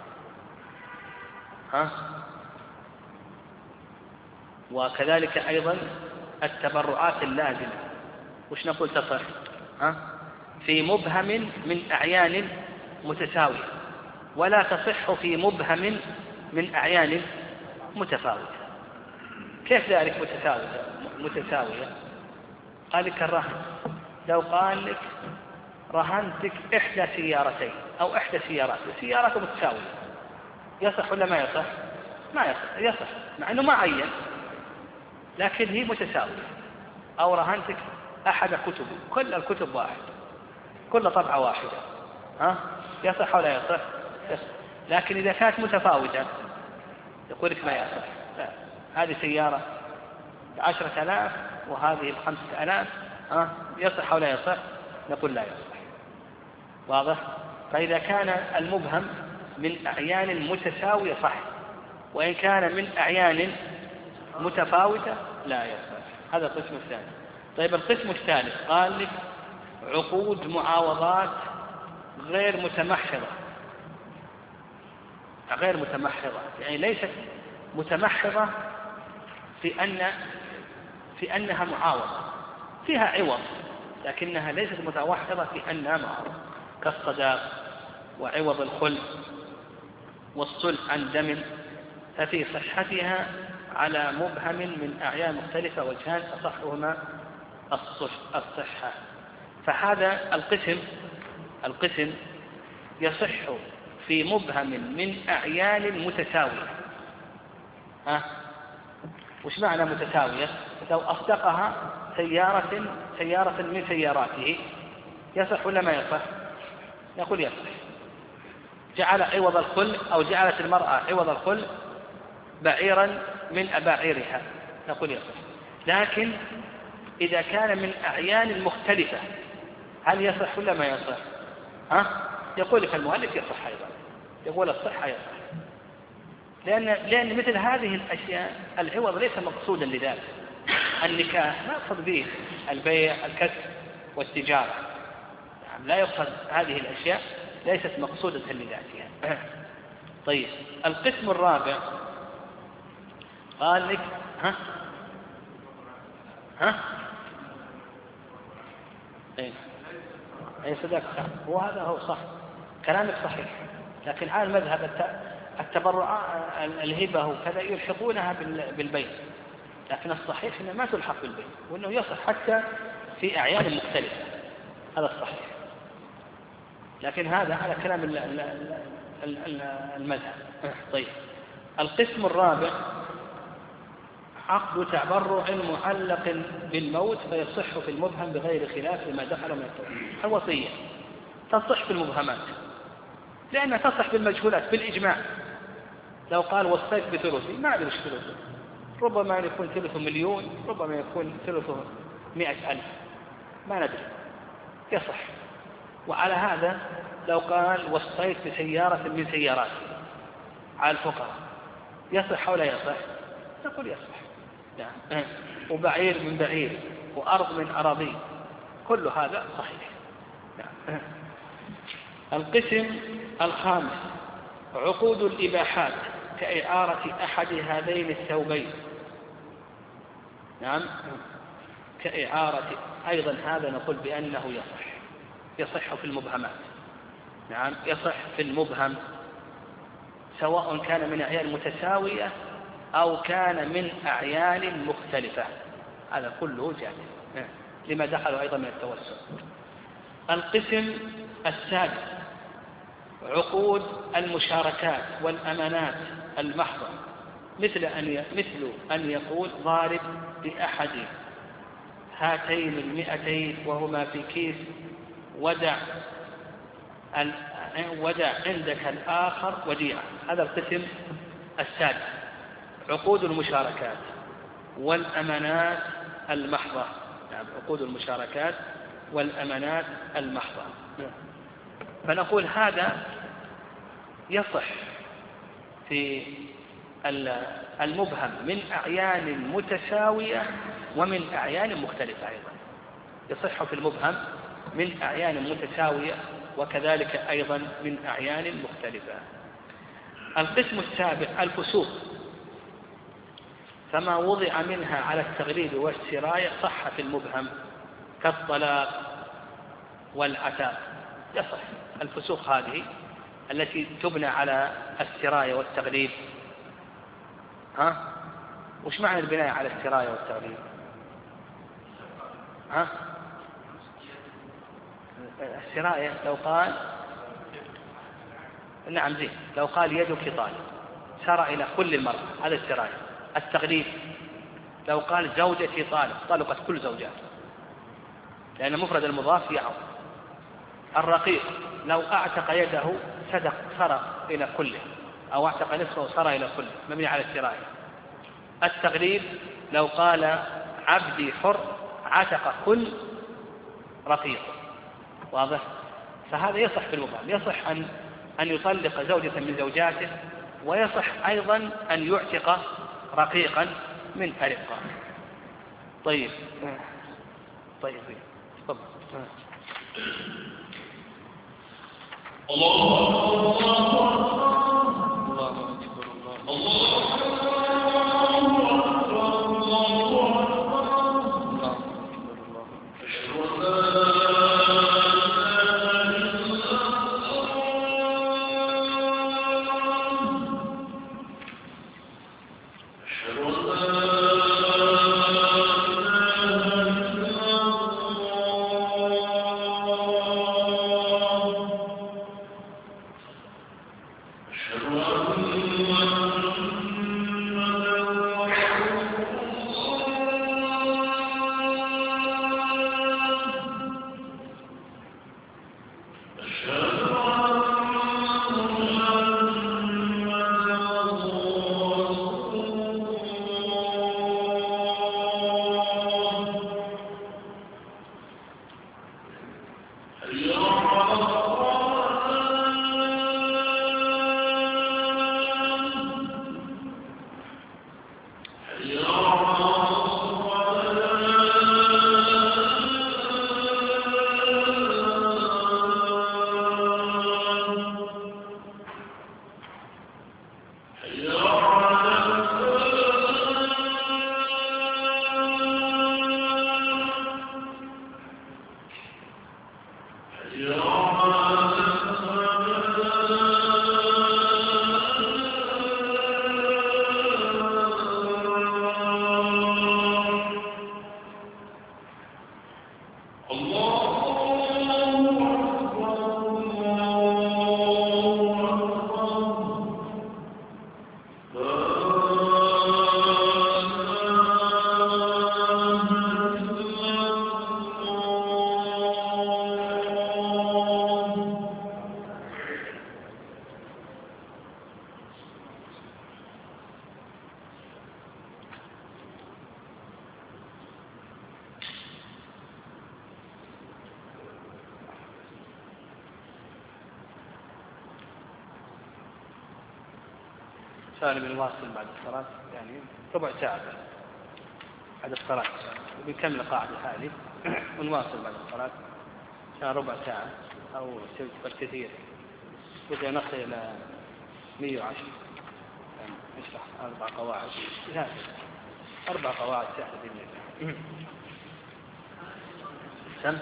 ها وكذلك أيضا التبرعات اللازمة وش نقول تصح ها في مبهم من أعيان متساوية ولا تصح في مبهم من أعيان متفاوتة. كيف ذلك متساوية متساوية قال لك الرهن لو قال لك رهنتك إحدى سيارتين أو إحدى سيارات السيارات متساوية يصح ولا ما يصح؟ ما يصح يصح مع أنه ما عين لكن هي متساوية. أو رهنتك أحد كتب كل الكتب واحد كل طبعة واحدة ها يصح ولا يصح؟ يصح. لكن إذا كانت متفاوتة يقول لك ما يصح. لا. هذه سيارة بعشرة آلاف وهذه بخمسة آلاف ها يصح ولا يصح؟ نقول لا يصح. واضح؟ فإذا كان المبهم من أعيان متساوية صح وإن كان من أعيان متفاوتة لا يصح. هذا القسم الثاني. طيب القسم الثالث قال لك عقود معاوضات غير متمحضة غير متمحضة يعني ليست متمحضة في أن في أنها معاوضة فيها عوض لكنها ليست متوحدة في أنها معاوضة كالصداق وعوض الخلع والصلح عن دم ففي صحتها على مبهم من أعيان مختلفة وجهان أصحهما الصحة. فهذا القسم القسم يصح في مبهم من أعيان متساوية. ها وش معنى متساوية؟ لو أصدقها سيارة سيارة من سياراته يصح ولا ما يصح؟ يقول يصح. جعل عوض الخل أو جعلت المرأة عوض الخل بعيرا من أباعيرها نقول يصح. لكن إذا كان من أعيان مختلفة هل يصح ولا ما يصح؟ ها يقول لك المؤلف يصح أيضا يقول الصحة يصح لأن لأن مثل هذه الأشياء العوض ليس مقصودا لذلك. النكاح ما يقصد به البيع الكسب والتجارة يعني لا يقصد هذه الأشياء ليست مقصودة لذاتها. طيب القسم الرابع قال لك ها ها ايه اي صدق وهذا هو صح كلامك صحيح لكن على المذهب التبرع الهبة وكذا يلحقونها بالبيع لكن الصحيح أنه ما تلحق بالبيع، وأنه يصح حتى في أعيان مختلفة، هذا الصحيح. لكن هذا على كلام المذهب. طيب، القسم الرابع عقد تبرع معلق بالموت فيصح في المبهم بغير خلاف لما دخل من التوحيد. الوصية تصح في المبهمات لأنها تصح بالمجهولات بالإجماع. لو قال وصيت بثلثي ما أدري ايش ثلثه، ربما يكون ثلثه مليون، ربما يكون ثلثه مئة ألف، ما ندري، يصح. وعلى هذا لو قال وصيت بسيارة من سياراتي على الفقراء يصح أو لا يصح؟ نقول يصح. نعم. وبعير من بعير وأرض من أراضي، كل هذا صحيح. نعم. القسم الخامس عقود الإباحات كإعارة أحد هذين الثوبين. نعم، كإعارة أيضا هذا نقول بأنه يصح، يصح في المبهمات. نعم، يصح في المبهم سواء كان من أعيان متساوية أو كان من أعيان مختلفة، هذا كله جائز لما دخل أيضا من التوسع. القسم السادس عقود المشاركات والأمانات المحضة، مثل أن مثل أن يقول ضارب بأحد هاتين المئتين وهما في كيس ودع ودع عندك الآخر وديعة. هذا القسم السادس، عقود المشاركات والأمانات المحضة. يعني عقود المشاركات والأمانات المحضة. فنقول هذا يصح في المبهم من أعيان متساوية ومن أعيان مختلفة أيضا. يصح في المبهم من أعيان متساوية وكذلك أيضا من أعيان مختلفة. القسم السابع الفسوق، فما وضع منها على التغليب والسراية صح في المبهم كالطلاق والعتاق، يصح. الفسوق هذه التي تبنى على السراية والتغليب. ها؟ وش معنى البناء على السراية والتغليب؟ ها؟ السراية لو قال نعم زين، لو قال يدك طالب سار إلى كل المرأة، هذا السراية. التغليب لو قال زوجتي طالب طلقت كل زوجات، لأن مفرد المضاف يعظ. الرقيق لو أعتق يده صدق سرق إلى كله، أو أعتق نصفه سار إلى كله، مبني على السراية. التغليب لو قال عبدي حر عتق كل رقيق، واضح؟ فهذا يصح في المبهم، يصح أن أن يطلق زوجة من زوجاته، ويصح أيضا أن يعتق رقيقا من أرقه. طيب طيب طب الله الله أكبر الله سؤال بالواصل بعد الصلاة يعني ربع ساعة بعد الصلاة بكمل القاعدة هذه ونواصل بعد الصلاة كان ربع ساعة أو بالكثير بدأ نصل إلى مئة وعشرة يعني نشرح أربع قواعد لا أربع قواعد سهلة بإذن سم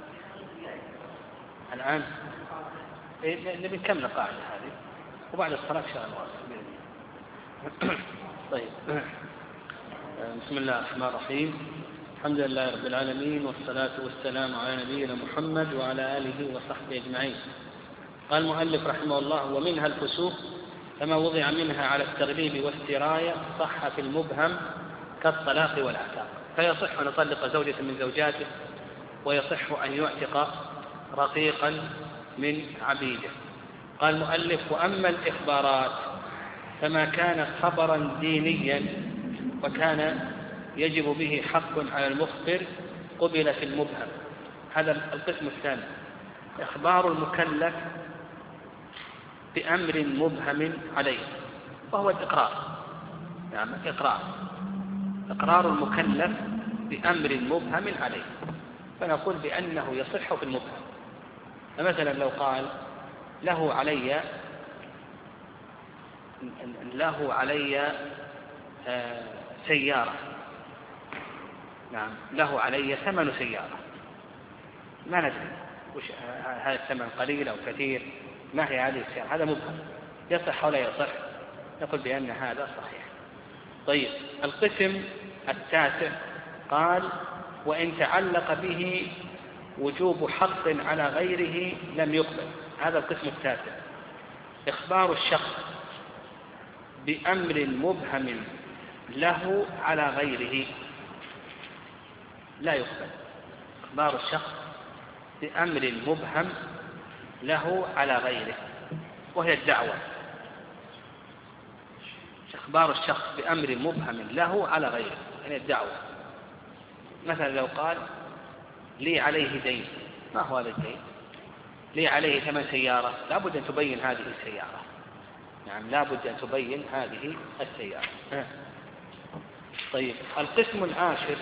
الآن نبي نكمل القاعدة هذه وبعد الصلاة إن شاء الله بإذن الله. طيب بسم الله الرحمن الرحيم الحمد لله رب العالمين والصلاة والسلام على نبينا محمد وعلى آله وصحبه أجمعين. قال المؤلف رحمه الله ومنها الفسوق فما وضع منها على التغليب والسراية صح في المبهم كالطلاق والعتاق فيصح أن يطلق زوجة من زوجاته ويصح أن يعتق رقيقا من عبيده. قال المؤلف وأما الإخبارات فما كان خبرا دينيا وكان يجب به حق على المخبر قبل في المبهم. هذا القسم الثاني إخبار المكلف بأمر مبهم عليه وهو الإقرار يعني إقرار إقرار المكلف بأمر مبهم عليه فنقول بأنه يصح في المبهم. فمثلا لو قال له علي له علي آه سيارة نعم له علي ثمن سيارة ما ندري وش هذا الثمن قليل أو كثير ما هي هذه السيارة هذا مبهم يصح ولا يصح نقول بأن هذا صحيح. طيب القسم التاسع قال وإن تعلق به وجوب حق على غيره لم يقبل. هذا القسم التاسع إخبار الشخص بأمر مبهم له على غيره لا يقبل. إخبار الشخص بأمر مبهم له على غيره وهي الدعوة. إخبار الشخص بأمر مبهم له على غيره يعني الدعوة. مثلا لو قال لي عليه دين ما هو هذا الدين؟ لي عليه ثمن سيارة لابد أن تبين هذه السيارة نعم لابد أن تبين هذه السيارة. طيب القسم العاشر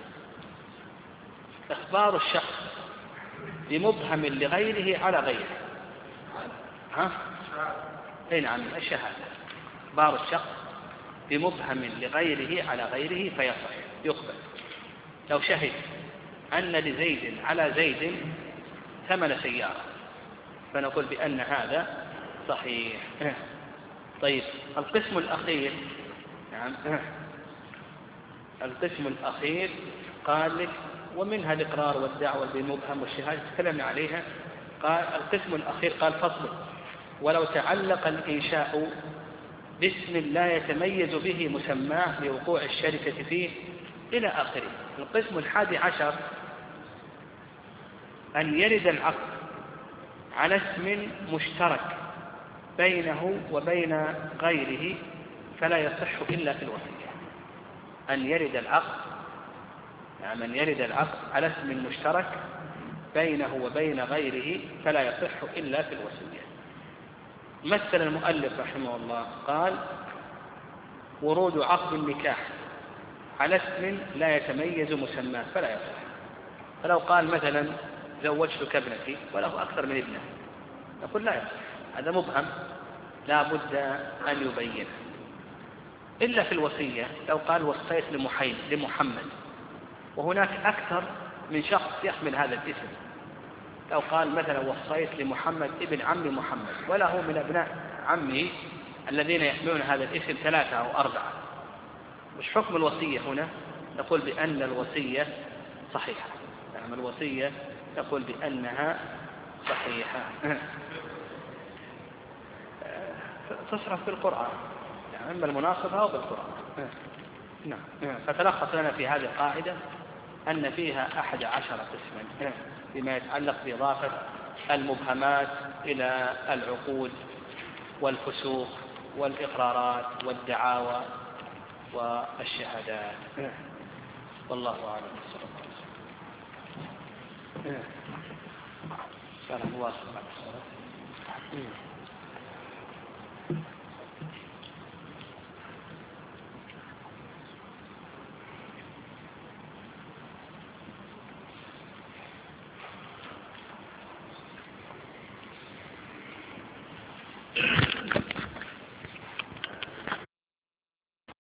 إخبار الشخص بمبهم لغيره على غيره. ها؟ أي نعم الشهادة إخبار الشخص بمبهم لغيره على غيره فيصح يقبل. لو شهد أن لزيد على زيد ثمن سيارة فنقول بأن هذا صحيح. طيب القسم الأخير نعم القسم الأخير قال لك ومنها الإقرار والدعوة بالمبهم والشهادة تكلمنا عليها. قال القسم الأخير قال فصل ولو تعلق الإنشاء باسم لا يتميز به مسماه لوقوع الشركة فيه إلى آخره. القسم الحادي عشر أن يرد العقد على اسم مشترك بينه وبين غيره فلا يصح إلا في الوصية. أن يرد العقد يعني أن يرد العقد على اسم مشترك بينه وبين غيره فلا يصح إلا في الوصية. مثل المؤلف رحمه الله قال ورود عقد النكاح على اسم لا يتميز مسماه فلا يصح. فلو قال مثلا زوجتك ابنتي وله أكثر من ابنه نقول لا يصح هذا مبهم لا بد أن يبين. إلا في الوصية لو قال وصيت لمحمد وهناك أكثر من شخص يحمل هذا الاسم. لو قال مثلا وصيت لمحمد ابن عم محمد وله من أبناء عمه الذين يحملون هذا الاسم ثلاثة أو أربعة مش حكم الوصية هنا؟ نقول بأن الوصية صحيحة. نعم الوصية نقول بأنها صحيحة. تصرف بالقرآن يعني أما المناصبة أو بالقرآن. نعم فتلخص لنا في هذه القاعدة أن فيها أحد عشر قسما بما يتعلق بإضافة المبهمات إلى العقود والفسوق والإقرارات والدعاوى والشهادات. والله أعلم. سلام الله عليه وسلم. الله.